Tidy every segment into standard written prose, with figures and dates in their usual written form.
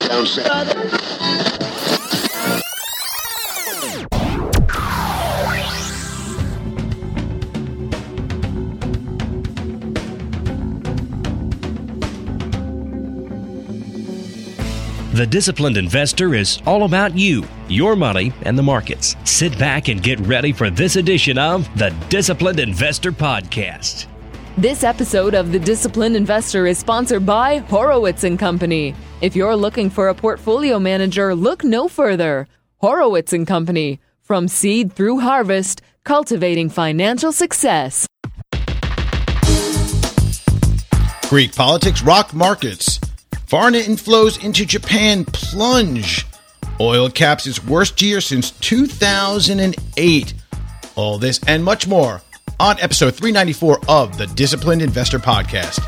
down south. The Disciplined Investor is all about you, your money, and the markets. Sit back and get ready for this edition of the Disciplined Investor Podcast. This episode of The Disciplined Investor is sponsored by Horowitz & Company. If you're looking for a portfolio manager, look no further. Horowitz & Company. From seed through harvest, cultivating financial success. Greek politics rock markets. Foreign inflows into Japan plunge. Oil caps its worst year since 2008. All this and much more on episode 394 of the Disciplined Investor Podcast.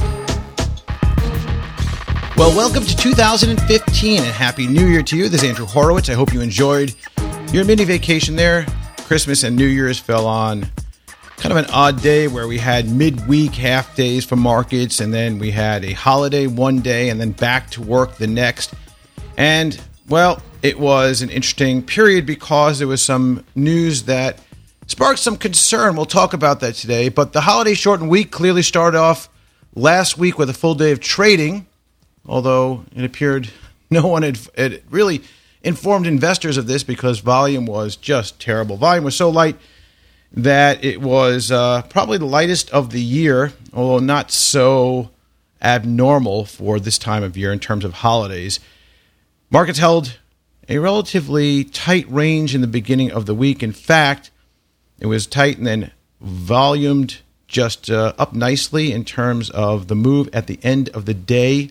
Well, welcome to 2015 and Happy New Year to you. This is Andrew Horowitz. I hope you enjoyed your mini vacation there. Christmas and New Year's fell on kind of an odd day where we had midweek half days for markets, and then we had a holiday one day and then back to work the next. And, well, it was an interesting period because there was some news that sparked some concern. We'll talk about that today. But the holiday shortened week clearly started off last week with a full day of trading, although it appeared no one had really informed investors of this because volume was just terrible. Volume was so light that it was probably the lightest of the year, although not so abnormal for this time of year in terms of holidays. Markets held a relatively tight range in the beginning of the week. In fact, it was tight and then volumed just up nicely in terms of the move at the end of the day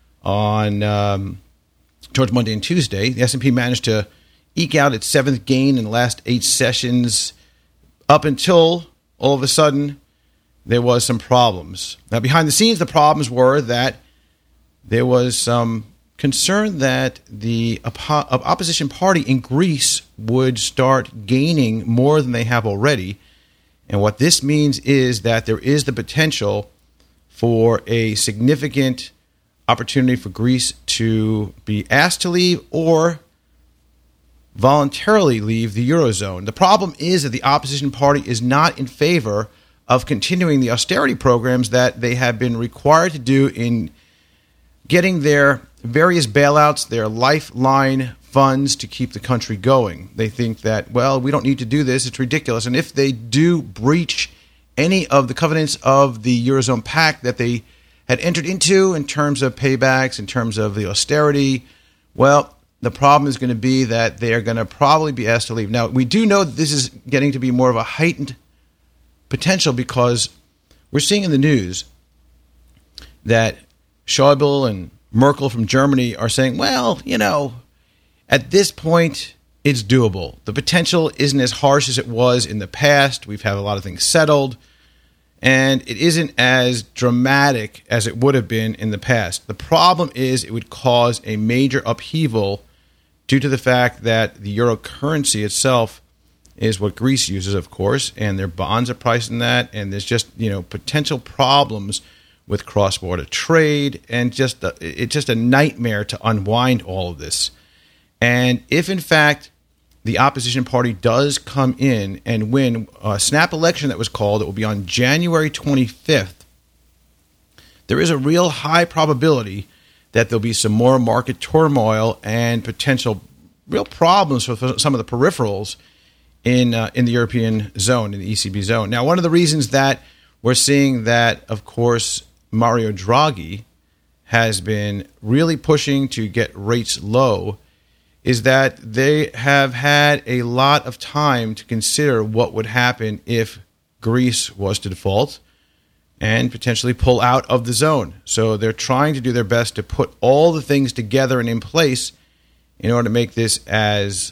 on towards Monday and Tuesday. The S&P managed to eke out its seventh gain in the last 8 sessions, up until all of a sudden there was some problems. Now, behind the scenes, the problems were that there was some concern that the opposition party in Greece would start gaining more than they have already. And what this means is that there is the potential for a significant opportunity for Greece to be asked to leave or voluntarily leave the Eurozone. The problem is that the opposition party is not in favor of continuing the austerity programs that they have been required to do in getting their various bailouts, their lifeline funds to keep the country going. They think that, well, we don't need to do this. It's ridiculous. And if they do breach any of the covenants of the Eurozone Pact that they had entered into in terms of paybacks, in terms of the austerity, well, the problem is going to be that they are going to probably be asked to leave. Now, we do know that this is getting to be more of a heightened potential because we're seeing in the news that Schäuble and Merkel from Germany are saying, well, at this point, it's doable. The potential isn't as harsh as it was in the past. We've had a lot of things settled, and it isn't as dramatic as it would have been in the past. The problem is it would cause a major upheaval due to the fact that the euro currency itself is what Greece uses, of course, and their bonds are priced in that, and there's just, potential problems with cross-border trade, and it's just a nightmare to unwind all of this. And if, in fact, the opposition party does come in and win a snap election that was called, it will be on January 25th, there is a real high probability that there'll be some more market turmoil and potential real problems for some of the peripherals in the European zone, in the ECB zone. Now, one of the reasons that we're seeing that, of course, Mario Draghi has been really pushing to get rates low is that they have had a lot of time to consider what would happen if Greece was to default and potentially pull out of the zone. So they're trying to do their best to put all the things together and in place in order to make this as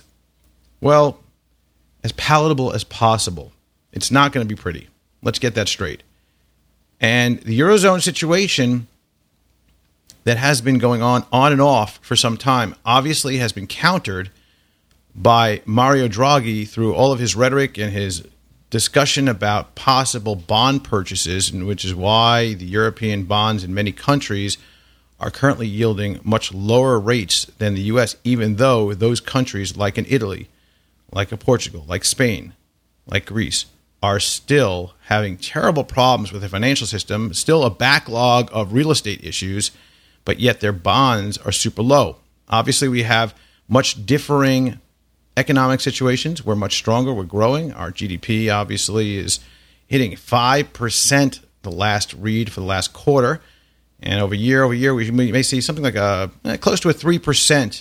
palatable as possible. It's not going to be pretty. Let's get that straight. And the Eurozone situation that has been going on and off for some time obviously has been countered by Mario Draghi through all of his rhetoric and his discussion about possible bond purchases, and which is why the European bonds in many countries are currently yielding much lower rates than the U.S., even though those countries like in Italy, like in Portugal, like Spain, like Greece, are still having terrible problems with the financial system, still a backlog of real estate issues, but yet their bonds are super low. Obviously, we have much differing economic situations. We're much stronger. We're growing. Our GDP obviously is hitting 5% the last read for the last quarter. And over year, we may see something like close to a 3%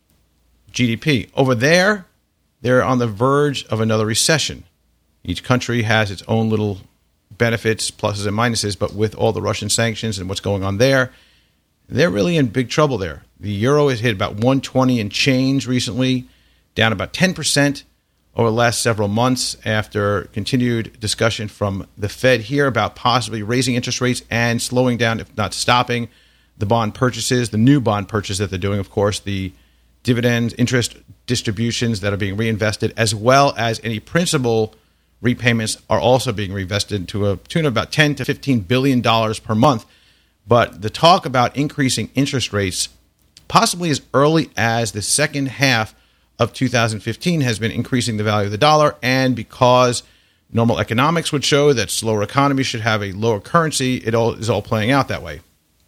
GDP. Over there, they're on the verge of another recession. Each country has its own little benefits, pluses and minuses, but with all the Russian sanctions and what's going on there, they're really in big trouble there. The euro has hit about 120 and change recently, down about 10% over the last several months after continued discussion from the Fed here about possibly raising interest rates and slowing down, if not stopping, the bond purchases, the new bond purchase that they're doing, of course, the dividends, interest distributions that are being reinvested, as well as any principal repayments are also being reinvested to a tune of about $10 to $15 billion per month. But the talk about increasing interest rates possibly as early as the second half of 2015 has been increasing the value of the dollar. And because normal economics would show that slower economies should have a lower currency, it all is all playing out that way.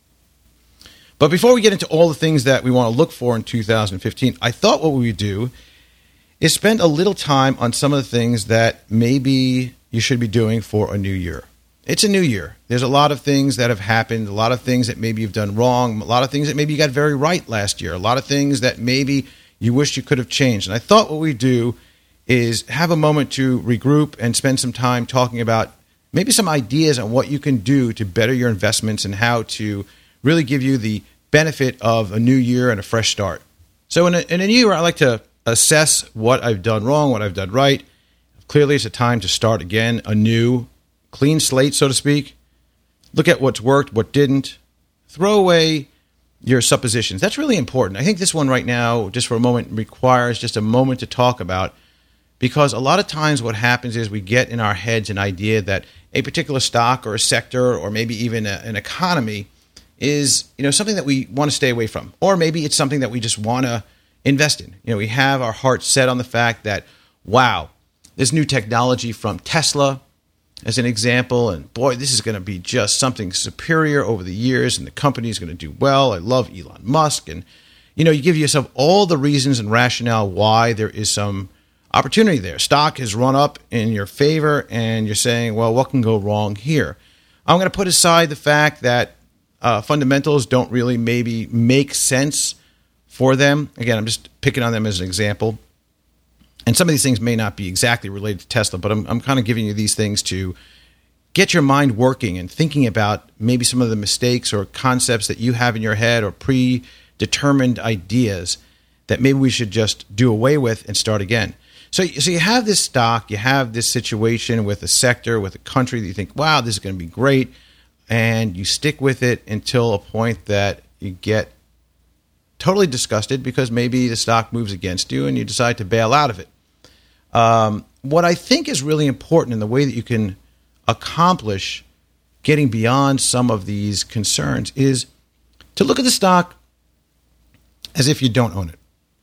But before we get into all the things that we want to look for in 2015, I thought what we would do is spend a little time on some of the things that maybe you should be doing for a new year. It's a new year. There's a lot of things that have happened, a lot of things that maybe you've done wrong, a lot of things that maybe you got very right last year, a lot of things that maybe you wish you could have changed. And I thought what we do is have a moment to regroup and spend some time talking about maybe some ideas on what you can do to better your investments and how to really give you the benefit of a new year and a fresh start. So in a new year, I like to assess what I've done wrong, what I've done right. Clearly, it's a time to start again, a new, clean slate, so to speak. Look at what's worked, what didn't. Throw away your suppositions. That's really important. I think this one right now, just for a moment, requires just a moment to talk about, because a lot of times what happens is we get in our heads an idea that a particular stock or a sector or maybe even an economy is, something that we want to stay away from. Or maybe it's something that we just want to invest in. We have our heart set on the fact that, wow, this new technology from Tesla, as an example, and boy, this is going to be just something superior over the years, and the company is going to do well. I love Elon Musk. And, you give yourself all the reasons and rationale why there is some opportunity there. Stock has run up in your favor, and you're saying, well, what can go wrong here? I'm going to put aside the fact that fundamentals don't really maybe make sense for them. Again, I'm just picking on them as an example. And some of these things may not be exactly related to Tesla, but I'm kind of giving you these things to get your mind working and thinking about maybe some of the mistakes or concepts that you have in your head or predetermined ideas that maybe we should just do away with and start again. So you have this stock, you have this situation with a sector, with a country that you think, wow, this is going to be great. And you stick with it until a point that you get totally disgusted because maybe the stock moves against you and you decide to bail out of it. What I think is really important in the way that you can accomplish getting beyond some of these concerns is to look at the stock as if you don't own it,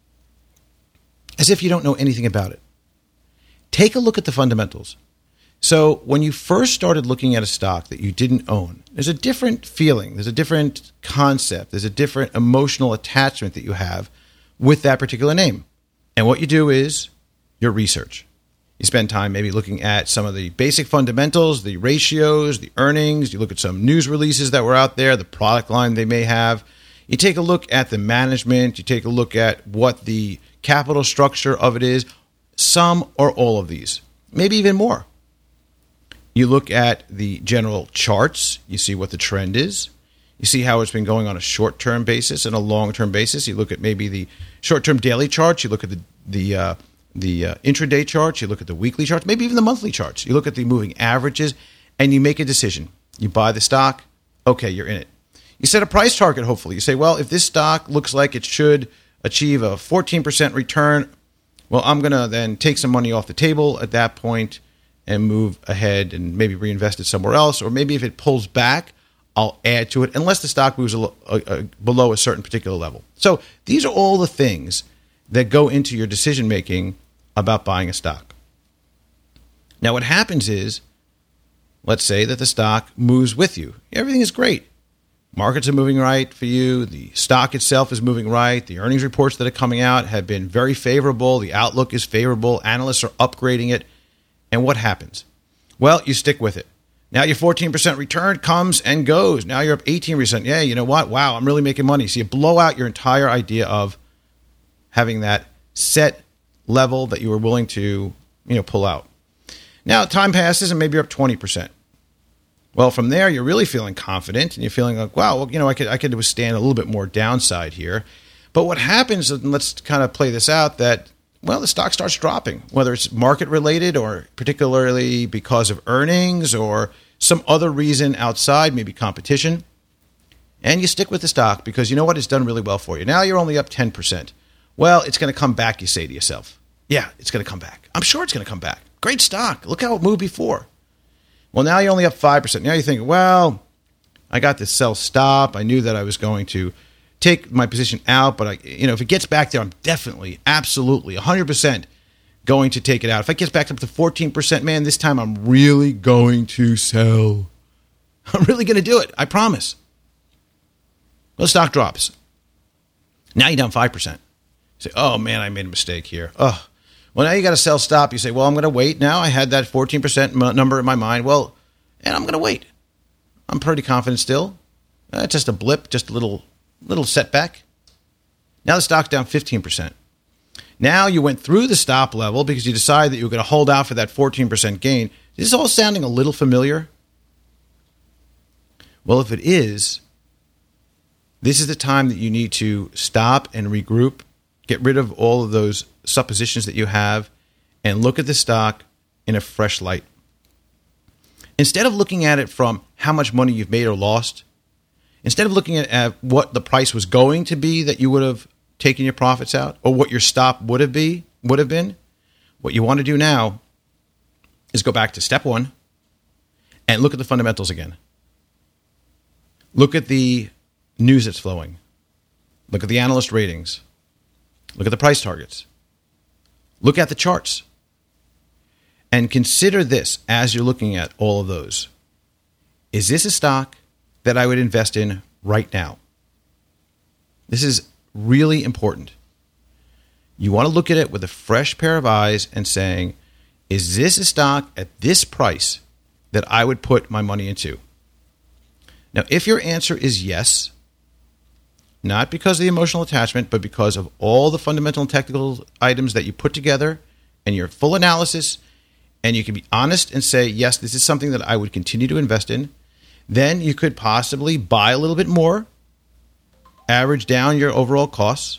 as if you don't know anything about it. Take a look at the fundamentals. So when you first started looking at a stock that you didn't own, there's a different feeling, there's a different concept, there's a different emotional attachment that you have with that particular name. And what you do is your research. You spend time maybe looking at some of the basic fundamentals, the ratios, the earnings. You look at some news releases that were out there, the product line they may have. You take a look at the management. You take a look at what the capital structure of it is, some or all of these, maybe even more. You look at the general charts. You see what the trend is. You see how it's been going on a short-term basis and a long-term basis. You look at maybe the short-term daily charts. You look at the intraday charts. You look at the weekly charts, maybe even the monthly charts. You look at the moving averages, and you make a decision. You buy the stock. Okay, you're in it. You set a price target, hopefully. You say, well, if this stock looks like it should achieve a 14% return, well, I'm going to then take some money off the table at that point and move ahead and maybe reinvest it somewhere else. Or maybe if it pulls back, I'll add to it unless the stock moves below a certain particular level. So these are all the things that go into your decision making about buying a stock. Now what happens is, let's say that the stock moves with you. Everything is great. Markets are moving right for you. The stock itself is moving right. The earnings reports that are coming out have been very favorable. The outlook is favorable. Analysts are upgrading it. And what happens? Well, you stick with it. Now your 14% return comes and goes. Now you're up 18%. Yeah, you know what? Wow, I'm really making money. So you blow out your entire idea of having that set level that you were willing to, pull out. Now time passes and maybe you're up 20%. Well, from there, you're really feeling confident and you're feeling like, wow, I could withstand a little bit more downside here. But what happens, and let's kind of play this out, that, the stock starts dropping, whether it's market related or particularly because of earnings or some other reason outside, maybe competition. And you stick with the stock because you know what? It's done really well for you. Now you're only up 10%. Well, it's going to come back, you say to yourself. Yeah, it's going to come back. I'm sure it's going to come back. Great stock. Look how it moved before. Well, now you're only up 5%. Now you think, I got this sell stop. I knew that I was going to take my position out, but if it gets back there, I'm definitely, absolutely, 100% going to take it out. If it gets back up to 14%, man, this time I'm really going to sell. I'm really going to do it. I promise. Well, the stock drops. Now you're down 5%. You say, oh, man, I made a mistake here. Oh. Well, now you got to sell stop. You say, well, I'm going to wait. Now I had that 14% number in my mind. Well, and I'm going to wait. I'm pretty confident still. Just a blip, just a little setback. Now the stock's down 15%. Now you went through the stop level because you decided that you were going to hold out for that 14% gain. Is this all sounding a little familiar? Well, if it is, this is the time that you need to stop and regroup, get rid of all of those suppositions that you have, and look at the stock in a fresh light. Instead of looking at it from how much money you've made or lost, instead of looking at what the price was going to be that you would have taken your profits out, or what your stop would have been, what you want to do now is go back to step one and look at the fundamentals again. Look at the news that's flowing. Look at the analyst ratings. Look at the price targets. Look at the charts. And consider this as you're looking at all of those. Is this a stock that I would invest in right now? This is really important. You want to look at it with a fresh pair of eyes and saying, is this a stock at this price that I would put my money into? Now, if your answer is yes, not because of the emotional attachment, but because of all the fundamental and technical items that you put together and your full analysis, and you can be honest and say, yes, this is something that I would continue to invest in, then you could possibly buy a little bit more, average down your overall costs,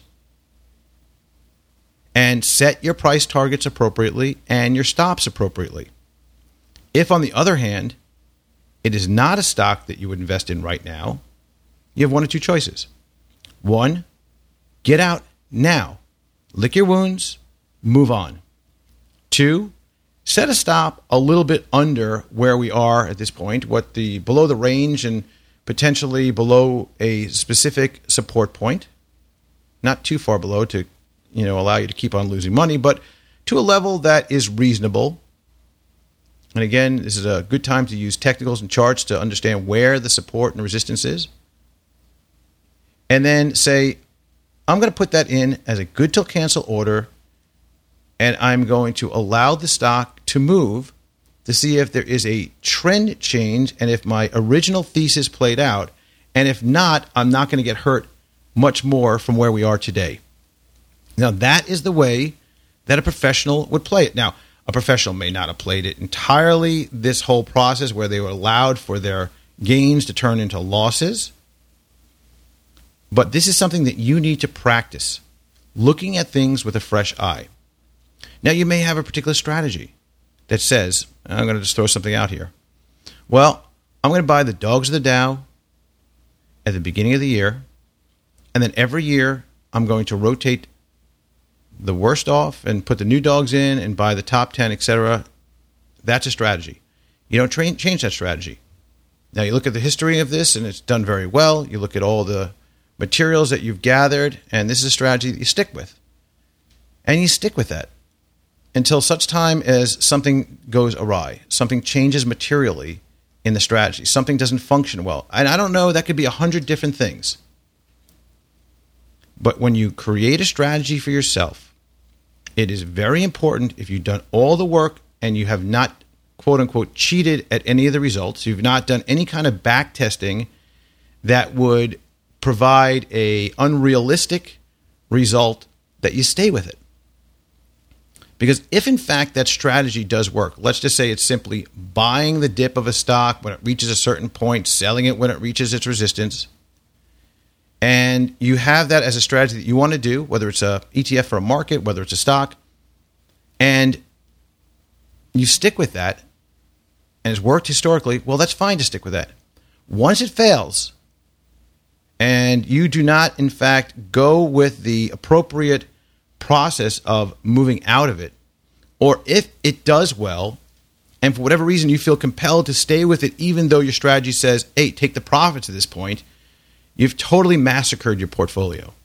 and set your price targets appropriately and your stops appropriately. If, on the other hand, it is not a stock that you would invest in right now, you have one or two choices. One, get out now. Lick your wounds, move on. Two, set a stop a little bit under where we are at this point, below the range and potentially below a specific support point. Not too far below to, allow you to keep on losing money, but to a level that is reasonable. And again, this is a good time to use technicals and charts to understand where the support and resistance is. And then say, I'm going to put that in as a good till cancel order, and I'm going to allow the stock to move to see if there is a trend change and if my original thesis played out. And if not, I'm not going to get hurt much more from where we are today. Now, that is the way that a professional would play it. Now, a professional may not have played it entirely, this whole process where they were allowed for their gains to turn into losses. But this is something that you need to practice, looking at things with a fresh eye. Now, you may have a particular strategy that says, I'm going to just throw something out here. Well, I'm going to buy the dogs of the Dow at the beginning of the year, and then every year I'm going to rotate the worst off and put the new dogs in and buy the top 10, etc. That's a strategy. You don't change that strategy. Now, you look at the history of this, and it's done very well. You look at all the materials that you've gathered, and this is a strategy that you stick with. And you stick with that until such time as something goes awry, something changes materially in the strategy, something doesn't function well. And I don't know, that could be 100 different things. But when you create a strategy for yourself, it is very important, if you've done all the work and you have not, quote unquote, cheated at any of the results, you've not done any kind of back testing that would provide a unrealistic result, that you stay with it. Because if in fact that strategy does work, let's just say it's simply buying the dip of a stock when it reaches a certain point, selling it when it reaches its resistance, and you have that as a strategy that you want to do, whether it's a ETF for a market, whether it's a stock, and you stick with that, and it's worked historically, well, that's fine to stick with that. Once it fails, and you do not, in fact, go with the appropriate process of moving out of it, or if it does well, and for whatever reason you feel compelled to stay with it even though your strategy says, hey, take the profits at this point, you've totally massacred your portfolio.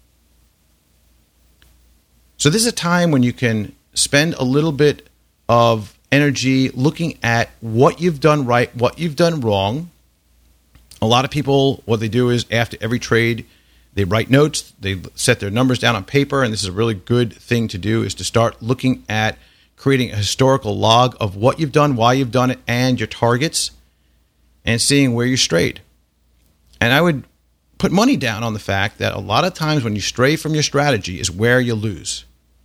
So this is a time when you can spend a little bit of energy looking at what you've done right, what you've done wrong. A lot of people, what they do is after every trade, they write notes, they set their numbers down on paper, and this is a really good thing to do, is to start looking at creating a historical log of what you've done, why you've done it, and your targets, and seeing where you strayed. And I would put money down on the fact that a lot of times when you stray from your strategy is where you lose.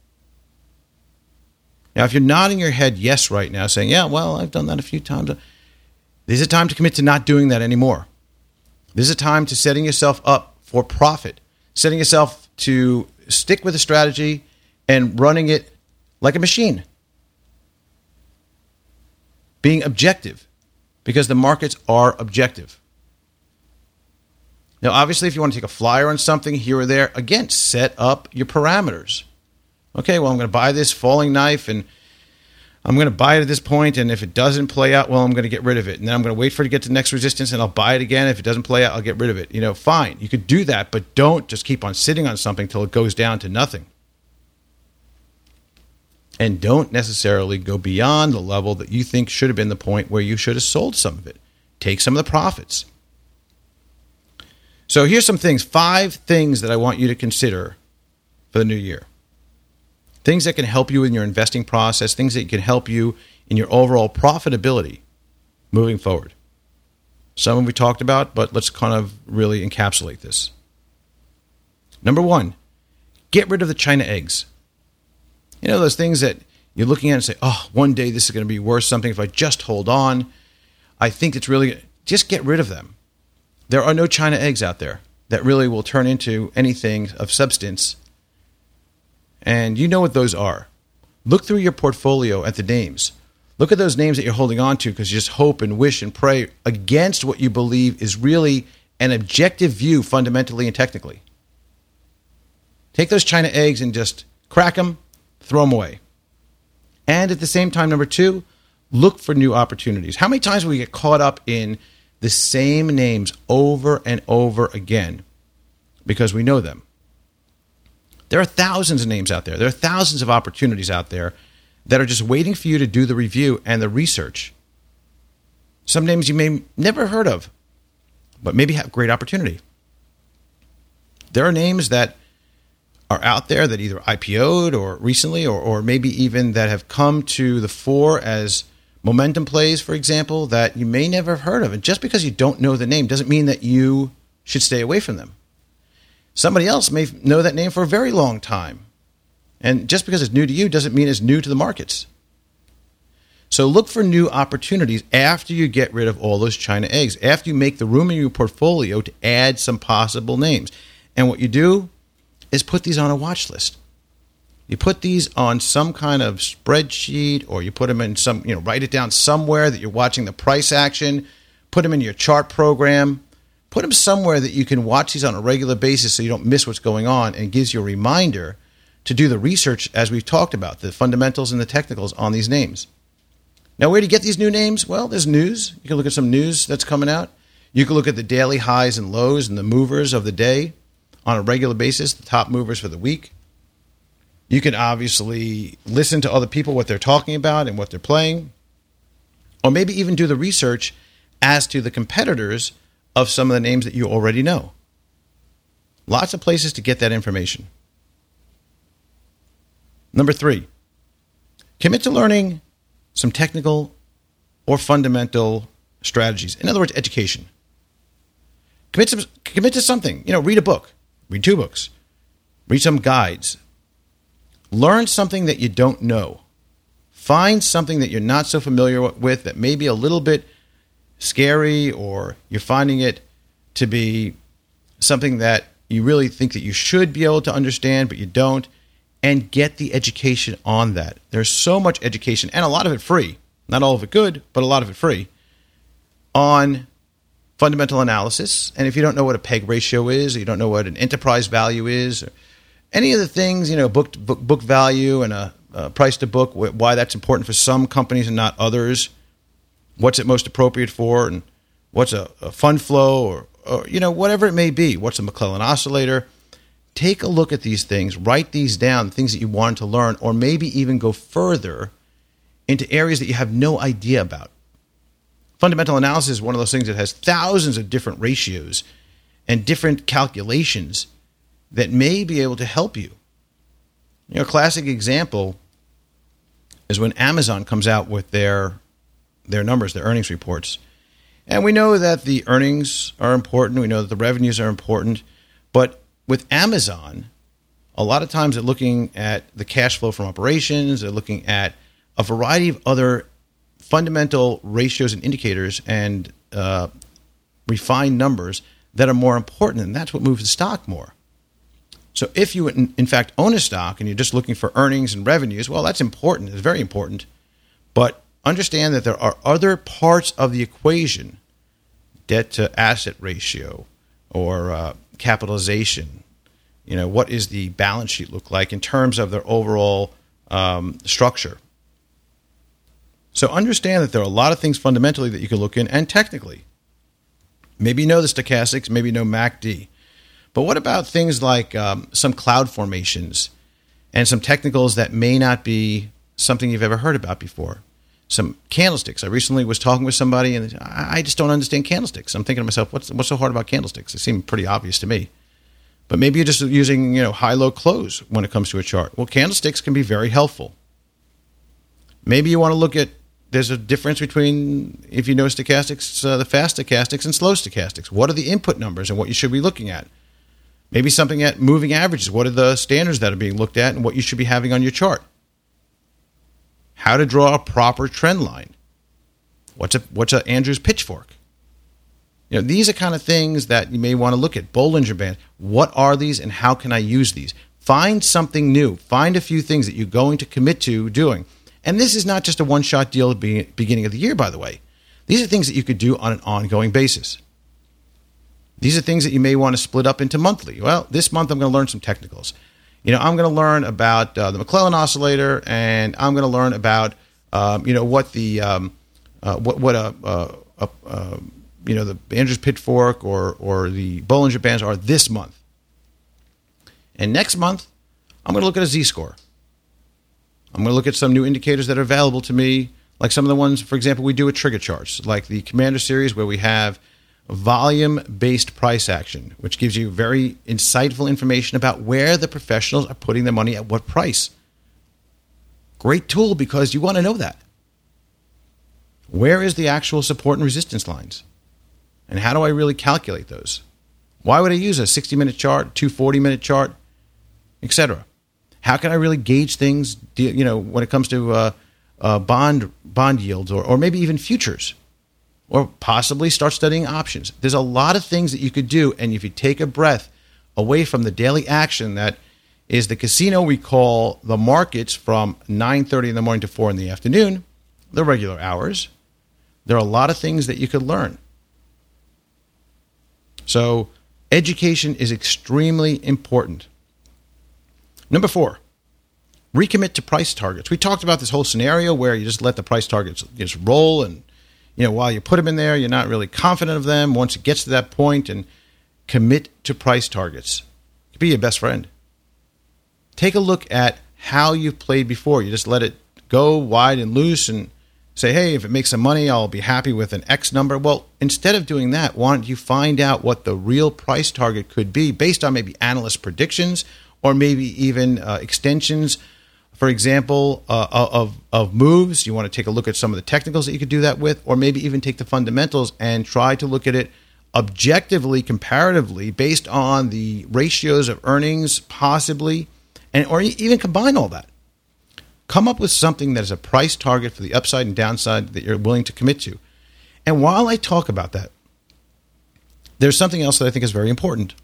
Now, if you're nodding your head yes right now, saying, yeah, well, I've done that a few times, this is a time to commit to not doing that anymore. This is a time to setting yourself up for profit, setting yourself to stick with a strategy and running it like a machine. Being objective, because the markets are objective. Now, obviously, if you want to take a flyer on something here or there, again, set up your parameters. Okay, well, I'm going to buy this falling knife, and I'm going to buy it at this point, and if it doesn't play out, well, I'm going to get rid of it. And then I'm going to wait for it to get to the next resistance, and I'll buy it again. If it doesn't play out, I'll get rid of it. Fine. You could do that, but don't just keep on sitting on something till it goes down to nothing. And don't necessarily go beyond the level that you think should have been the point where you should have sold some of it. Take some of the profits. So here's some things, 5 things that I want you to consider for the new year. Things that can help you in your investing process, things that can help you in your overall profitability moving forward. Some we talked about, but let's kind of really encapsulate this. Number 1, get rid of the China eggs. Those things that you're looking at and say, oh, one day this is going to be worth something if I just hold on. I think it's really, just get rid of them. There are no China eggs out there that really will turn into anything of substance. And you know what those are. Look through your portfolio at the names. Look at those names that you're holding on to because you just hope and wish and pray against what you believe is really an objective view fundamentally and technically. Take those China eggs and just crack them, throw them away. And at the same time, number 2, look for new opportunities. How many times will we get caught up in the same names over and over again because we know them? There are thousands of names out there. There are thousands of opportunities out there that are just waiting for you to do the review and the research. Some names you may never heard of, but maybe have great opportunity. There are names that are out there that either IPO'd or recently or maybe even that have come to the fore as momentum plays, for example, that you may never have heard of. And just because you don't know the name doesn't mean that you should stay away from them. Somebody else may know that name for a very long time. And just because it's new to you doesn't mean it's new to the markets. So look for new opportunities after you get rid of all those China eggs, after you make the room in your portfolio to add some possible names. And what you do is put these on a watch list. You put these on some kind of spreadsheet, or you put them in some, write it down somewhere that you're watching the price action, put them in your chart program, put them somewhere that you can watch these on a regular basis so you don't miss what's going on, and gives you a reminder to do the research as we've talked about, the fundamentals and the technicals on these names. Now, where do you get these new names? Well, there's news. You can look at some news that's coming out. You can look at the daily highs and lows and the movers of the day on a regular basis, the top movers for the week. You can obviously listen to other people, what they're talking about and what they're playing, or maybe even do the research as to the competitors of some of the names that you already know. Lots of places to get that information. Number 3, commit to learning some technical or fundamental strategies. In other words, education. Commit to something. Read a book. Read 2 books. Read some guides. Learn something that you don't know. Find something that you're not so familiar with that may be a little bit scary, or you're finding it to be something that you really think that you should be able to understand, but you don't, and get the education on that. There's so much education, and a lot of it free. Not all of it good, but a lot of it free, on fundamental analysis. And if you don't know what a PEG ratio is, or you don't know what an enterprise value is, or any of the things, book value and a price to book, why that's important for some companies and not others, what's it most appropriate for, and what's a fund flow, or whatever it may be, what's a McClellan oscillator. Take a look at these things, write these down, things that you want to learn, or maybe even go further into areas that you have no idea about. Fundamental analysis is one of those things that has thousands of different ratios and different calculations that may be able to help you. A classic example is when Amazon comes out with their numbers, their earnings reports. And we know that the earnings are important. We know that the revenues are important. But with Amazon, a lot of times they're looking at the cash flow from operations. They're looking at a variety of other fundamental ratios and indicators and refined numbers that are more important. And that's what moves the stock more. So if you, in fact, own a stock and you're just looking for earnings and revenues, well, that's important. It's very important. But understand that there are other parts of the equation, debt to asset ratio or capitalization. What is the balance sheet look like in terms of their overall structure? So understand that there are a lot of things fundamentally that you can look in, and technically. Maybe you know the stochastics, maybe you know MACD. But what about things like some cloud formations and some technicals that may not be something you've ever heard about before? Some candlesticks. I recently was talking with somebody, and I just don't understand candlesticks. I'm thinking to myself, what's so hard about candlesticks? It seemed pretty obvious to me. But maybe you're just using high-low close when it comes to a chart. Well, candlesticks can be very helpful. Maybe you want to look at, there's a difference between, if you know stochastics, the fast stochastics and slow stochastics. What are the input numbers and what you should be looking at? Maybe something at moving averages. What are the standards that are being looked at and what you should be having on your chart? How to draw a proper trend line. What's a Andrews pitchfork? These are kind of things that you may want to look at. Bollinger Bands. What are these and how can I use these? Find something new. Find a few things that you're going to commit to doing. And this is not just a one-shot deal at the beginning of the year, by the way. These are things that you could do on an ongoing basis. These are things that you may want to split up into monthly. Well, this month I'm going to learn some technicals. I'm going to learn about the McClellan oscillator, and I'm going to learn about what the the Andrews pitchfork or the Bollinger Bands are this month. And next month, I'm going to look at a Z-score. I'm going to look at some new indicators that are available to me, like some of the ones, for example, we do with trigger charts, like the Commander series where we have volume-based price action, which gives you very insightful information about where the professionals are putting their money at what price. Great tool because you want to know that. Where is the actual support and resistance lines? And how do I really calculate those? Why would I use a 60-minute chart, 240-minute chart, etc.? How can I really gauge things, when it comes to bond yields or maybe even futures? Or possibly start studying options. There's a lot of things that you could do, and if you take a breath away from the daily action that is the casino we call the markets from 9:30 in the morning to 4 in the afternoon, the regular hours, there are a lot of things that you could learn. So education is extremely important. Number 4, recommit to price targets. We talked about this whole scenario where you just let the price targets just roll and while you put them in there, you're not really confident of them. Once it gets to that point, and commit to price targets. It could be your best friend. Take a look at how you've played before. You just let it go wide and loose and say, hey, if it makes some money, I'll be happy with an X number. Well, instead of doing that, why don't you find out what the real price target could be based on maybe analyst predictions or maybe even extensions, for example, of moves. You want to take a look at some of the technicals that you could do that with, or maybe even take the fundamentals and try to look at it objectively, comparatively, based on the ratios of earnings, possibly, or even combine all that. Come up with something that is a price target for the upside and downside that you're willing to commit to. And while I talk about that, there's something else that I think is very important.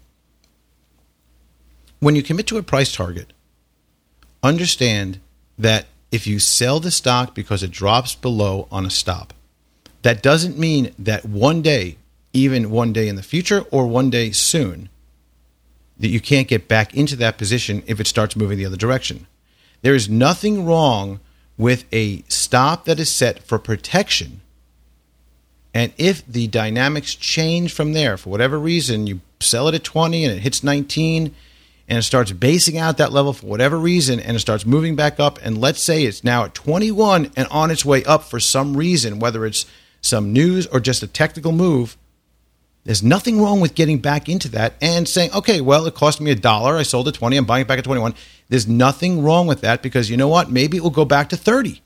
When you commit to a price target, understand that if you sell the stock because it drops below on a stop, that doesn't mean that one day, even one day in the future or one day soon, that you can't get back into that position if it starts moving the other direction. There is nothing wrong with a stop that is set for protection. And if the dynamics change from there, for whatever reason, you sell it at 20 and it hits 19 and it starts basing out that level for whatever reason and it starts moving back up, and let's say it's now at 21 and on its way up for some reason, whether it's some news or just a technical move, there's nothing wrong with getting back into that and saying, okay, well, it cost me $1. I sold at 20. I'm buying it back at 21. There's nothing wrong with that because you know what? Maybe it will go back to 30.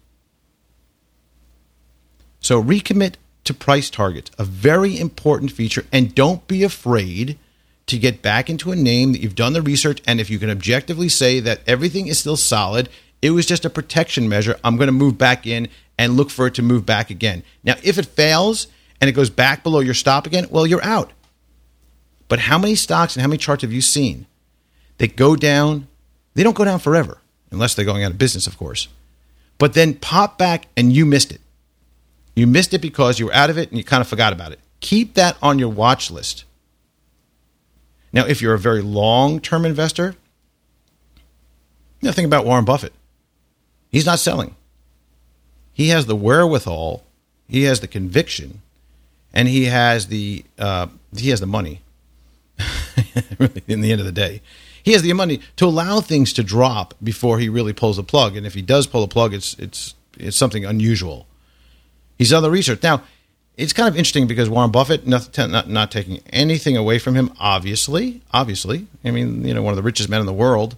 So recommit to price targets, a very important feature. And don't be afraid to get back into a name that you've done the research. And if you can objectively say that everything is still solid, it was just a protection measure, I'm going to move back in and look for it to move back again. Now, if it fails and it goes back below your stop again, well, you're out. But how many stocks and how many charts have you seen that go down? They don't go down forever, unless they're going out of business, of course. But then pop back and you missed it. You missed it because you were out of it and you kind of forgot about it. Keep that on your watch list. Now, if you're a very long-term investor, think about Warren Buffett. He's not selling. He has the wherewithal, he has the conviction, and he has the money. Really, in the end of the day, he has the money to allow things to drop before he really pulls the plug. And if he does pull the plug, it's something unusual. He's done the research. Now, it's kind of interesting because Warren Buffett, not taking anything away from him, obviously. I mean, one of the richest men in the world.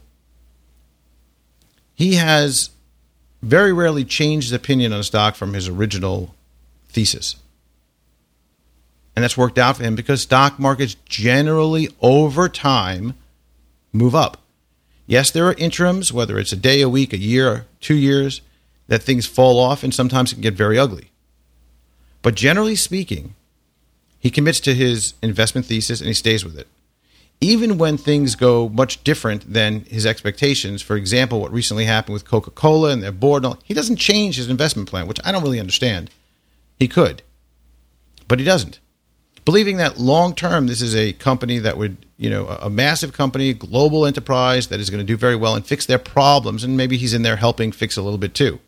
He has very rarely changed his opinion on a stock from his original thesis. And that's worked out for him because stock markets generally over time move up. Yes, there are interims, whether it's a day, a week, a year, 2 years, that things fall off and sometimes it can get very ugly. But generally speaking, he commits to his investment thesis and he stays with it. Even when things go much different than his expectations, for example, what recently happened with Coca-Cola and their board, he doesn't change his investment plan, which I don't really understand. He could, but he doesn't. Believing that long-term, this is a company that would, a massive company, global enterprise that is going to do very well and fix their problems, and maybe he's in there helping fix a little bit too.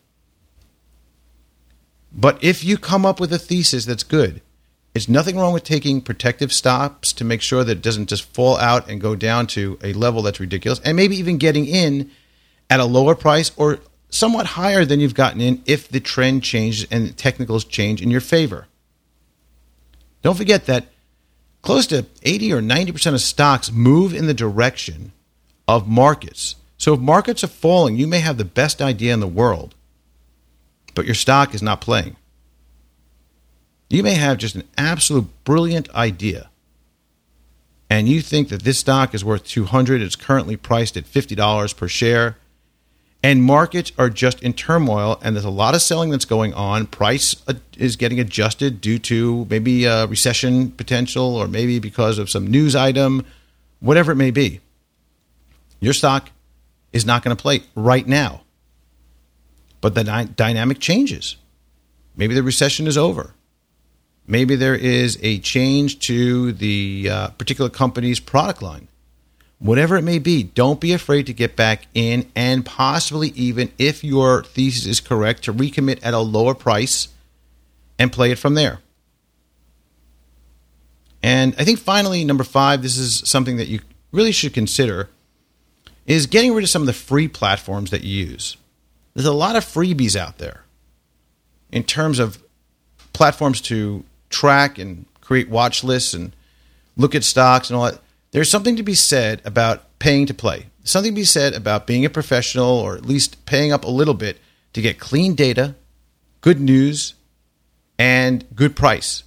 But if you come up with a thesis that's good, there's nothing wrong with taking protective stops to make sure that it doesn't just fall out and go down to a level that's ridiculous, and maybe even getting in at a lower price or somewhat higher than you've gotten in if the trend changes and the technicals change in your favor. Don't forget that close to 80 or 90% of stocks move in the direction of markets. So if markets are falling, you may have the best idea in the world, but your stock is not playing. You may have just an absolute brilliant idea, and you think that this stock is worth $200. It's currently priced at $50 per share, and markets are just in turmoil, and there's a lot of selling that's going on. Price is getting adjusted due to maybe a recession potential or maybe because of some news item, whatever it may be. Your stock is not going to play right now. But the dynamic changes. Maybe the recession is over. Maybe there is a change to the particular company's product line. Whatever it may be, don't be afraid to get back in and possibly even, if your thesis is correct, to recommit at a lower price and play it from there. And I think finally, number 5, this is something that you really should consider, is getting rid of some of the free platforms that you use. There's a lot of freebies out there in terms of platforms to track and create watch lists and look at stocks and all that. There's something to be said about paying to play. Something to be said about being a professional, or at least paying up a little bit to get clean data, good news, and good price.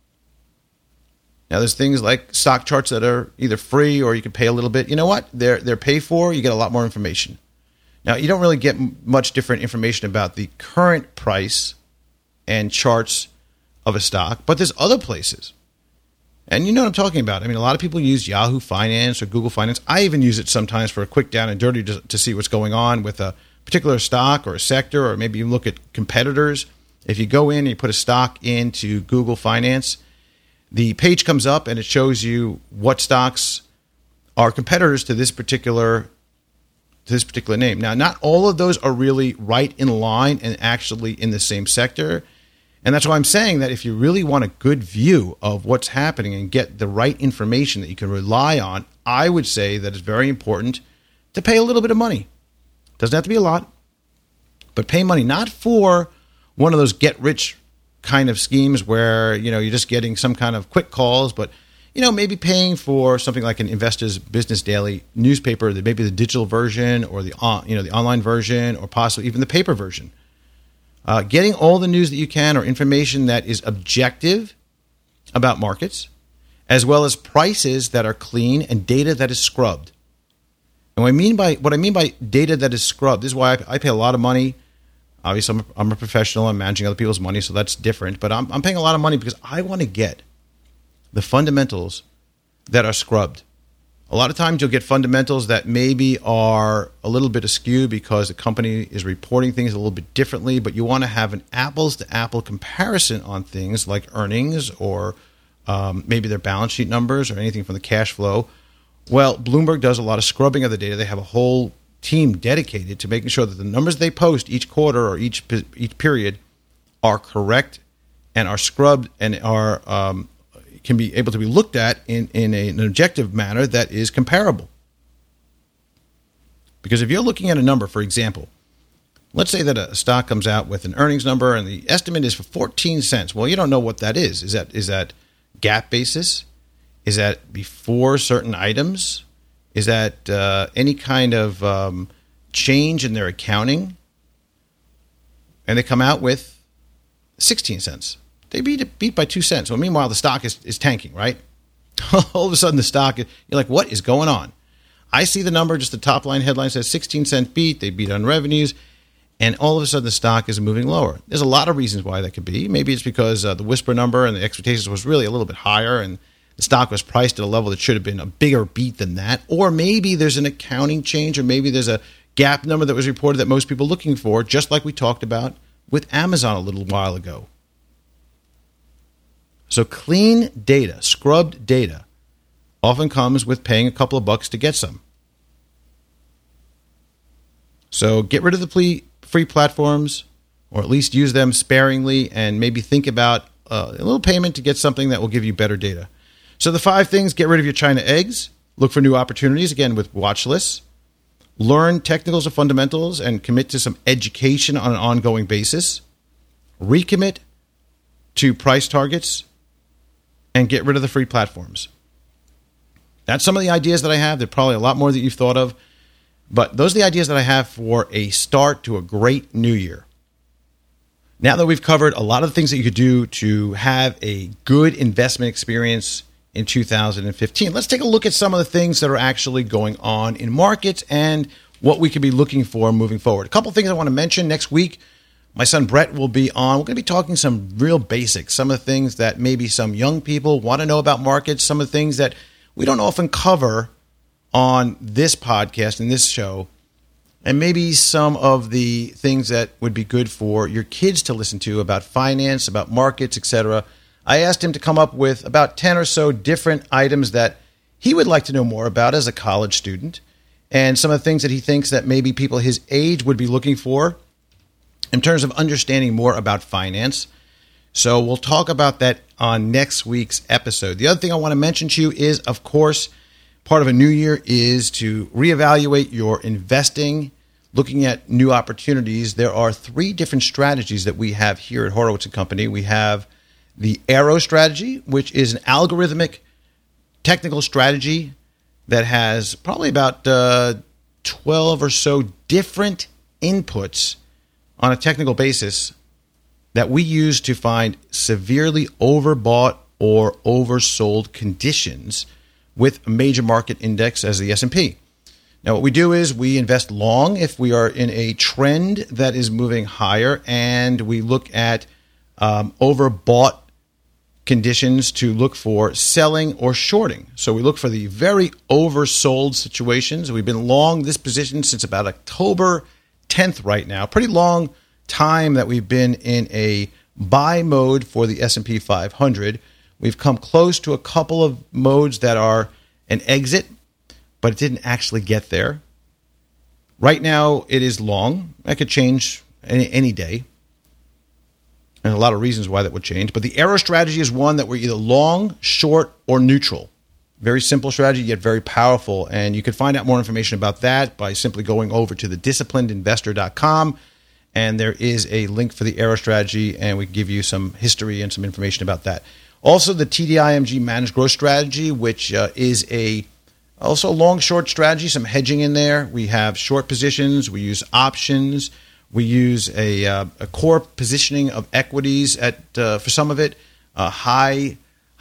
Now, there's things like stock charts that are either free or you can pay a little bit. You know what? They're paid for. You get a lot more information. Now, you don't really get much different information about the current price and charts of a stock, but there's other places. And you know what I'm talking about. I mean, a lot of people use Yahoo Finance or Google Finance. I even use it sometimes for a quick down and dirty to see what's going on with a particular stock or a sector, or maybe you look at competitors. If you go in and you put a stock into Google Finance, the page comes up and it shows you what stocks are competitors to this particular name. Now, not all of those are really right in line and actually in the same sector. And that's why I'm saying that if you really want a good view of what's happening and get the right information that you can rely on, I would say that it's very important to pay a little bit of money. Doesn't have to be a lot, but pay money, not for one of those get-rich kind of schemes where, you know, you're just getting some kind of quick calls, but, you know, maybe paying for something like an Investor's Business Daily newspaper, that maybe the digital version or the online version, or possibly even the paper version. Getting all the news that you can, or information that is objective about markets, as well as prices that are clean and data that is scrubbed. And what I mean by data that is scrubbed, this is why I pay a lot of money. Obviously, I'm a professional. I'm managing other people's money, so that's different. But I'm paying a lot of money because I want to get the fundamentals that are scrubbed. A lot of times you'll get fundamentals that maybe are a little bit askew because the company is reporting things a little bit differently, but you want to have an apples-to-apple comparison on things like earnings or maybe their balance sheet numbers or anything from the cash flow. Well, Bloomberg does a lot of scrubbing of the data. They have a whole team dedicated to making sure that the numbers they post each quarter or each period are correct and are scrubbed and are can be able to be looked at in an objective manner that is comparable. Because if you're looking at a number, for example, let's say that a stock comes out with an earnings number and the estimate is for 14 cents. Well, you don't know what that is. Is that GAAP basis? Is that before certain items? Is that any kind of change in their accounting? And they come out with 16 cents. They beat by 2 cents. Well, meanwhile, the stock is tanking, right? All of a sudden, the stock, you're like, what is going on? I see the number, just the top line headline says 16 cent beat. They beat on revenues. And all of a sudden, the stock is moving lower. There's a lot of reasons why that could be. Maybe it's because the whisper number and the expectations was really a little bit higher, and the stock was priced at a level that should have been a bigger beat than that. Or maybe there's an accounting change, or maybe there's a GAAP number that was reported that most people are looking for, just like we talked about with Amazon a little while ago. So clean data, scrubbed data, often comes with paying a couple of bucks to get some. So get rid of the free platforms, or at least use them sparingly, and maybe think about a little payment to get something that will give you better data. So the 5 things: get rid of your China eggs, look for new opportunities, again, with watch lists, learn technicals or fundamentals, and commit to some education on an ongoing basis, recommit to price targets, and get rid of the free platforms. That's some of the ideas that I have. There are probably a lot more that you've thought of, but those are the ideas that I have for a start to a great new year. Now that we've covered a lot of the things that you could do to have a good investment experience in 2015, let's take a look at some of the things that are actually going on in markets and what we could be looking for moving forward. A couple of things I want to mention. Next week, my son Brett will be on. We're going to be talking some real basics, some of the things that maybe some young people want to know about markets, some of the things that we don't often cover on this podcast and this show, and maybe some of the things that would be good for your kids to listen to about finance, about markets, etc. I asked him to come up with about 10 or so different items that he would like to know more about as a college student, and some of the things that he thinks that maybe people his age would be looking for in terms of understanding more about finance. So we'll talk about that on next week's episode. The other thing I want to mention to you is, of course, part of a new year is to reevaluate your investing, looking at new opportunities. There are 3 different strategies that we have here at Horowitz & Company. We have the Arrow strategy, which is an algorithmic technical strategy that has probably about 12 or so different inputs on a technical basis that we use to find severely overbought or oversold conditions with a major market index as the S&P. Now, what we do is we invest long if we are in a trend that is moving higher, and we look at overbought conditions to look for selling or shorting. So we look for the very oversold situations. We've been long this position since about October 10th right now. Pretty long time that we've been in a buy mode for the S&P 500. We've come close to a couple of modes that are an exit, but it didn't actually get there. Right now, it is long. That could change any day. And a lot of reasons why that would change. But the Arrow strategy is one that we're either long, short, or neutral. Very simple strategy, yet very powerful. And you can find out more information about that by simply going over to thedisciplinedinvestor.com. And there is a link for the Arrow strategy, and we give you some history and some information about that. Also, the TDIMG Managed Growth strategy, which is also a long-short strategy, some hedging in there. We have short positions. We use options. We use a core positioning of equities for some of it, highly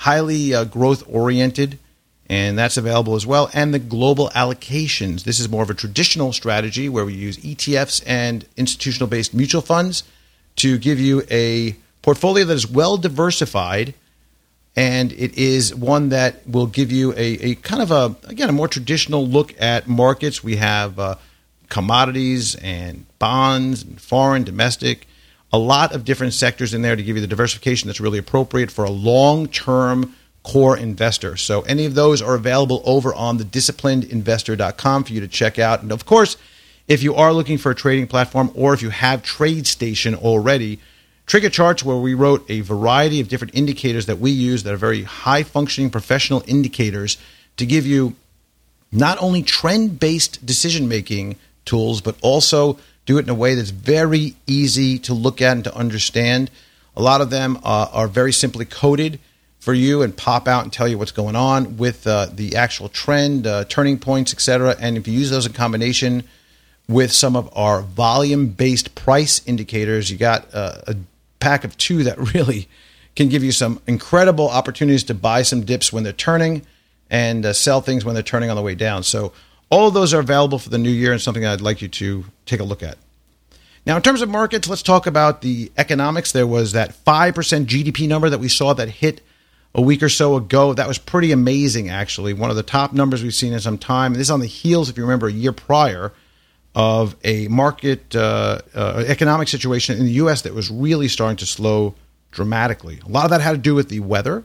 growth-oriented, and that's available as well. And the global allocations. This is more of a traditional strategy where we use ETFs and institutional-based mutual funds to give you a portfolio that is well-diversified, and it is one that will give you a kind of a more traditional look at markets. We have commodities and bonds and foreign, domestic, a lot of different sectors in there to give you the diversification that's really appropriate for a long-term core investor. So any of those are available over on thedisciplinedinvestor.com for you to check out. And of course, if you are looking for a trading platform or if you have TradeStation already, Trigger Charts, where we wrote a variety of different indicators that we use that are very high-functioning professional indicators to give you not only trend-based decision-making tools, but also do it in a way that's very easy to look at and to understand. A lot of them are very simply coded for you and pop out and tell you what's going on with the actual trend, turning points, etc. And if you use those in combination with some of our volume-based price indicators, you got a pack of 2 that really can give you some incredible opportunities to buy some dips when they're turning and sell things when they're turning on the way down. So all of those are available for the new year and something I'd like you to take a look at. Now, in terms of markets, let's talk about the economics. There was that 5% GDP number that we saw that hit a week or so ago. That was pretty amazing, actually. One of the top numbers we've seen in some time. This is on the heels, if you remember, a year prior of a market economic situation in the U.S. that was really starting to slow dramatically. A lot of that had to do with the weather.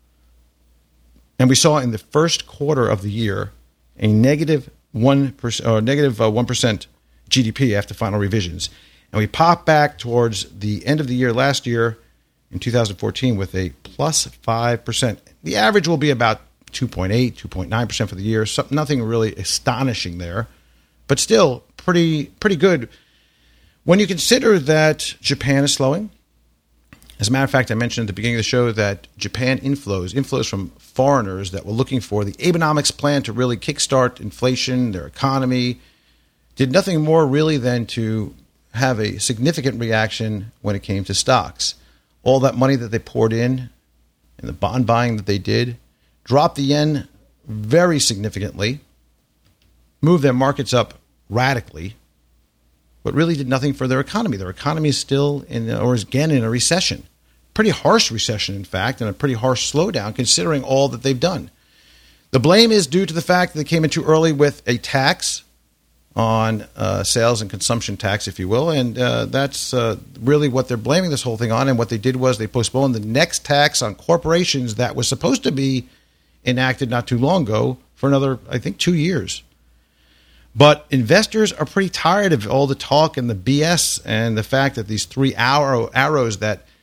And we saw in the first quarter of the year a negative 1% or negative 1% GDP after final revisions. And we popped back towards the end of the year last year in 2014 with a plus 5%. The average will be about 2.8, 2.9% for the year. So nothing really astonishing there, but still pretty good. When you consider that Japan is slowing, as a matter of fact, I mentioned at the beginning of the show that Japan inflows from foreigners that were looking for the Abenomics plan to really kickstart inflation, their economy, did nothing more really than to have a significant reaction when it came to stocks. All that money that they poured in and the bond buying that they did dropped the yen very significantly, moved their markets up radically, but really did nothing for their economy. Their economy is still is again in a recession. Pretty harsh recession, in fact, and a pretty harsh slowdown considering all that they've done. The blame is due to the fact that they came in too early with a tax on sales and consumption tax, if you will, and that's really what they're blaming this whole thing on. And what they did was they postponed the next tax on corporations that was supposed to be enacted not too long ago for another, I think, 2 years. But investors are pretty tired of all the talk and the BS and the fact that these 3 arrows that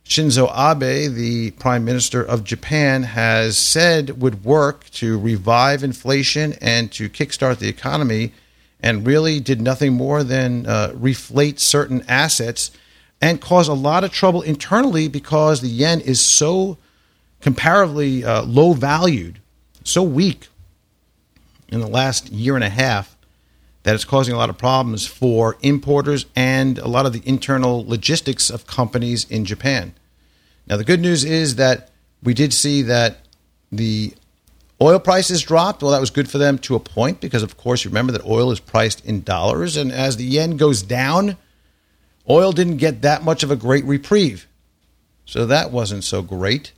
Shinzo Abe, the Prime Minister of Japan, has said would work to revive inflation and to kickstart the economy, and really did nothing more than reflate certain assets and cause a lot of trouble internally because the yen is so comparatively low valued, so weak in the last year and a half, that it's causing a lot of problems for importers and a lot of the internal logistics of companies in Japan. Now, the good news is that we did see that the oil prices dropped. Well, that was good for them to a point because, of course, you remember that oil is priced in dollars. And as the yen goes down, oil didn't get that much of a great reprieve. So that wasn't so great.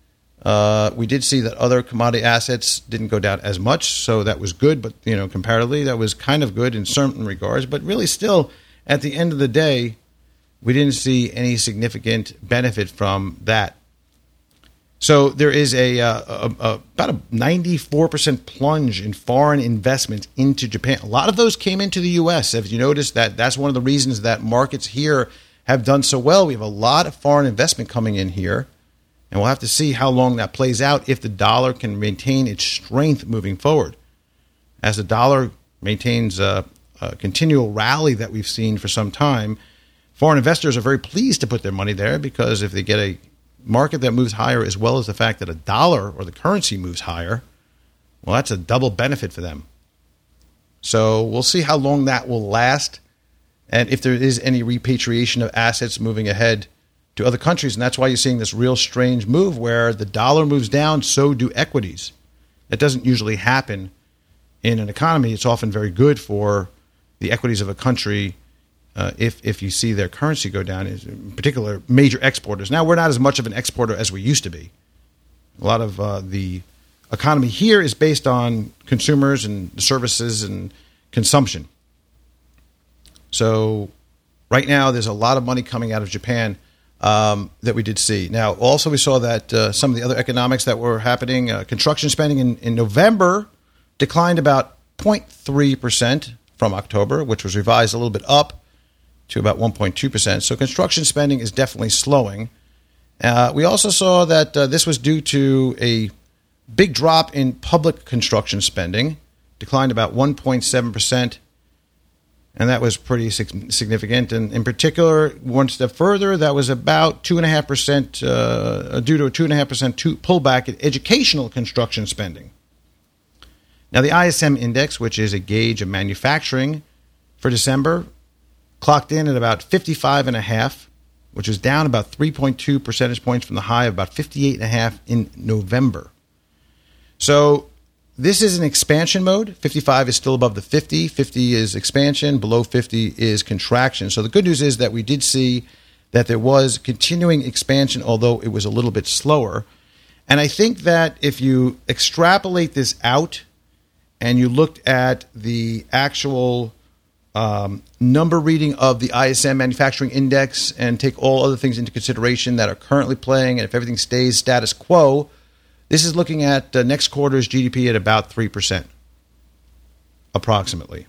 We did see that other commodity assets didn't go down as much, so that was good. But, comparatively, that was kind of good in certain regards. But really still, at the end of the day, we didn't see any significant benefit from that. So there is about a 94% plunge in foreign investments into Japan. A lot of those came into the U.S. If you notice that's one of the reasons that markets here have done so well. We have a lot of foreign investment coming in here, and we'll have to see how long that plays out if the dollar can maintain its strength moving forward. As the dollar maintains a continual rally that we've seen for some time, foreign investors are very pleased to put their money there because if they get a market that moves higher as well as the fact that a dollar or the currency moves higher, well, that's a double benefit for them. So we'll see how long that will last and if there is any repatriation of assets moving ahead to other countries. And that's why you're seeing this real strange move where the dollar moves down, so do equities. That doesn't usually happen in an economy. It's often very good for the equities of a country if you see their currency go down, in particular major exporters. Now, we're not as much of an exporter as we used to be. A lot of the economy here is based on consumers and services and consumption. So right now, there's a lot of money coming out of Japan that we did see. Now, also we saw that some of the other economics that were happening, construction spending in November declined about 0.3% from October, which was revised a little bit up to about 1.2%. So construction spending is definitely slowing. We also saw that this was due to a big drop in public construction spending, declined about 1.7%, and that was pretty significant. And in particular, one step further, that was about 2.5%, due to a 2.5% pullback in educational construction spending. Now, the ISM index, which is a gauge of manufacturing for December, clocked in at about 55.5, which is down about 3.2 percentage points from the high of about 58.5 in November. So this is an expansion mode. 55 is still above the 50. 50 is expansion. Below 50 is contraction. So the good news is that we did see that there was continuing expansion, although it was a little bit slower. And I think that if you extrapolate this out and you looked at the actual number reading of the ISM manufacturing index and take all other things into consideration that are currently playing, and if everything stays status quo, this is looking at next quarter's GDP at about 3%, approximately.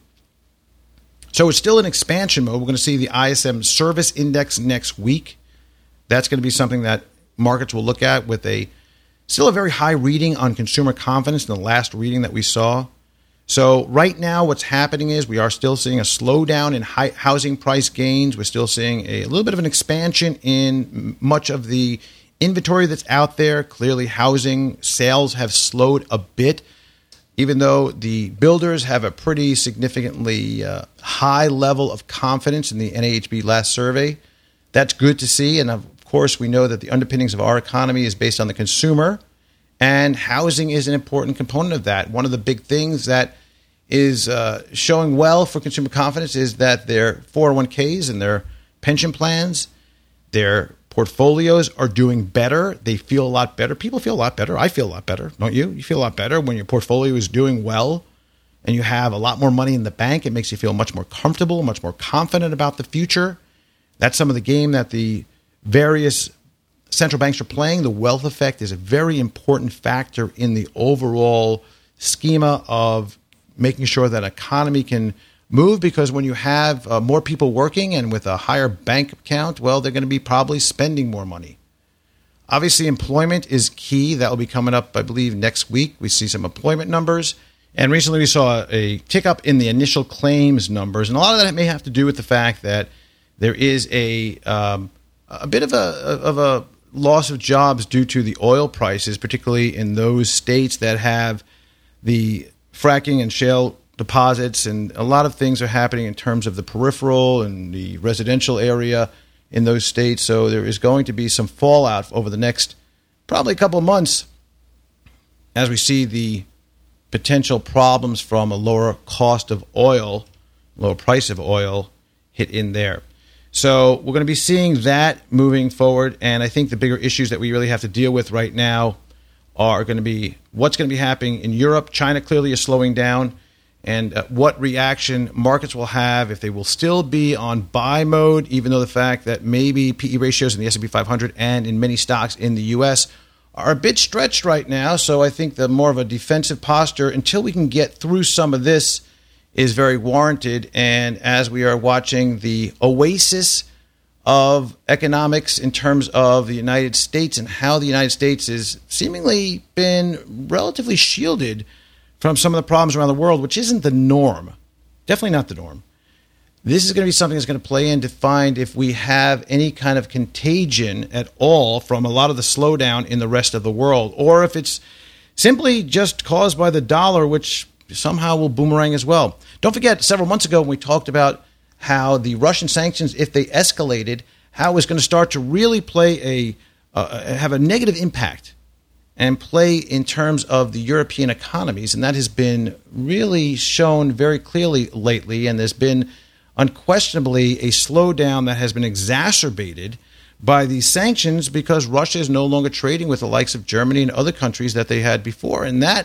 So it's still in expansion mode. We're going to see the ISM service index next week. That's going to be something that markets will look at with still a very high reading on consumer confidence in the last reading that we saw. So right now what's happening is we are still seeing a slowdown in housing price gains. We're still seeing a little bit of an expansion in much of the inventory that's out there. Clearly, housing sales have slowed a bit, even though the builders have a pretty significantly high level of confidence in the NAHB last survey. That's good to see. And of course, we know that the underpinnings of our economy is based on the consumer, and housing is an important component of that. One of the big things that is showing well for consumer confidence is that their 401ks and their pension plans, their portfolios are doing better. They feel a lot better. People feel a lot better. I feel a lot better, don't you? You feel a lot better when your portfolio is doing well and you have a lot more money in the bank. It makes you feel much more comfortable, much more confident about the future. That's some of the game that the various central banks are playing. The wealth effect is a very important factor in the overall schema of making sure that economy can move, because when you have more people working and with a higher bank account, well, they're going to be probably spending more money. Obviously, employment is key. That will be coming up, I believe, next week. We see some employment numbers. And recently we saw a tick up in the initial claims numbers. And a lot of that may have to do with the fact that there is a bit of a loss of jobs due to the oil prices, particularly in those states that have the fracking and shale deposits. And a lot of things are happening in terms of the peripheral and the residential area in those states. So there is going to be some fallout over the next probably a couple of months as we see the potential problems from a lower cost of oil, lower price of oil hit in there. So we're going to be seeing that moving forward. And I think the bigger issues that we really have to deal with right now are going to be what's going to be happening in Europe. China clearly is slowing down. And what reaction markets will have, if they will still be on buy mode, even though the fact that maybe PE ratios in the S&P 500 and in many stocks in the U.S. are a bit stretched right now. So I think the more of a defensive posture until we can get through some of this is very warranted. And as we are watching the oasis of economics in terms of the United States and how the United States has seemingly been relatively shielded from some of the problems around the world, which isn't the norm. Definitely not the norm. This is going to be something that's going to play in to find if we have any kind of contagion at all from a lot of the slowdown in the rest of the world, or if it's simply just caused by the dollar, which somehow will boomerang as well. Don't forget, several months ago when we talked about how the Russian sanctions, if they escalated, how it was going to start to really play have a negative impact and play in terms of the European economies. And that has been really shown very clearly lately. And there's been unquestionably a slowdown that has been exacerbated by these sanctions because Russia is no longer trading with the likes of Germany and other countries that they had before. And that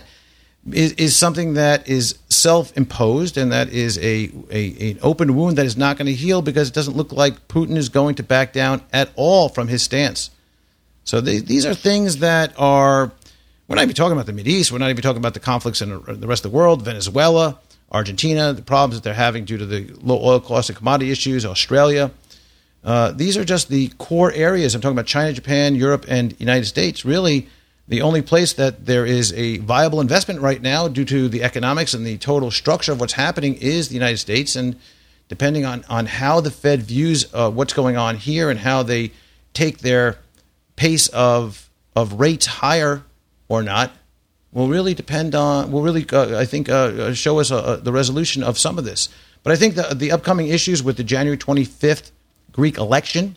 is something that is self-imposed, and that is an open wound that is not going to heal because it doesn't look like Putin is going to back down at all from his stance. So these are things that are, we're not even talking about the Mideast, we're not even talking about the conflicts in the rest of the world, Venezuela, Argentina, the problems that they're having due to the low oil costs and commodity issues, Australia. These are just the core areas. I'm talking about China, Japan, Europe, and United States. Really, the only place that there is a viable investment right now due to the economics and the total structure of what's happening is the United States. And depending on how the Fed views what's going on here and how they take their pace of rates higher or not will really depend on, I think, show us the resolution of some of this. But I think the upcoming issues with the January 25th Greek election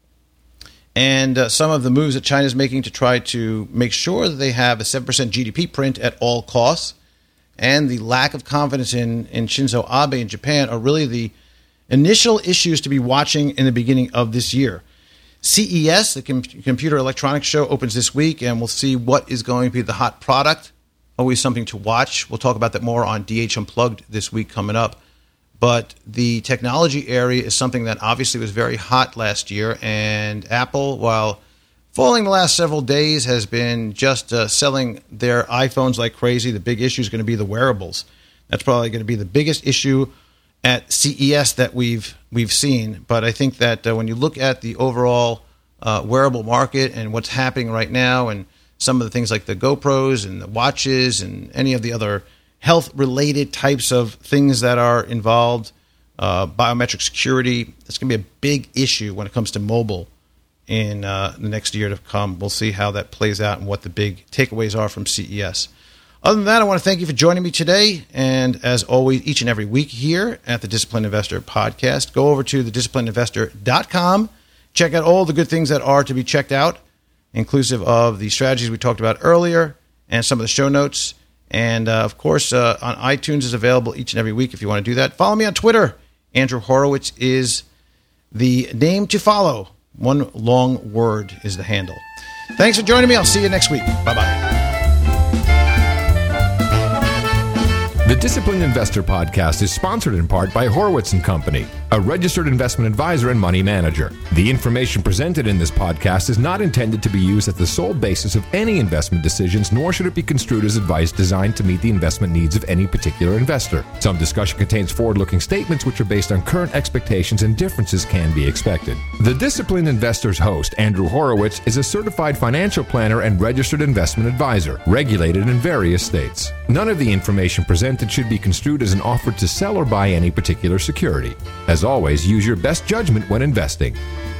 and some of the moves that China is making to try to make sure that they have a 7% GDP print at all costs and the lack of confidence in Shinzo Abe in Japan are really the initial issues to be watching in the beginning of this year. CES, the Computer Electronics Show, opens this week, and we'll see what is going to be the hot product. Always something to watch. We'll talk about that more on DH Unplugged this week coming up. But the technology area is something that obviously was very hot last year, and Apple, while falling the last several days, has been just selling their iPhones like crazy. The big issue is going to be the wearables. That's probably going to be the biggest issue at CES that we've seen. But I think that when you look at the overall wearable market and what's happening right now and some of the things like the GoPros and the watches and any of the other health-related types of things that are involved, biometric security, that's going to be a big issue when it comes to mobile in the next year to come. We'll see how that plays out and what the big takeaways are from CES. Other than that, I want to thank you for joining me today. And as always, each and every week here at the Disciplined Investor Podcast, go over to thedisciplinedinvestor.com. Check out all the good things that are to be checked out, inclusive of the strategies we talked about earlier and some of the show notes. And, of course, on iTunes is available each and every week if you want to do that. Follow me on Twitter. Andrew Horowitz is the name to follow. One long word is the handle. Thanks for joining me. I'll see you next week. Bye-bye. The Disciplined Investor Podcast is sponsored in part by Horowitz & Company, a registered investment advisor and money manager. The information presented in this podcast is not intended to be used as the sole basis of any investment decisions, nor should it be construed as advice designed to meet the investment needs of any particular investor. Some discussion contains forward-looking statements which are based on current expectations, and differences can be expected. The Disciplined Investor's host, Andrew Horowitz, is a certified financial planner and registered investment advisor, regulated in various states. None of the information presented should be construed as an offer to sell or buy any particular security. As always, use your best judgment when investing.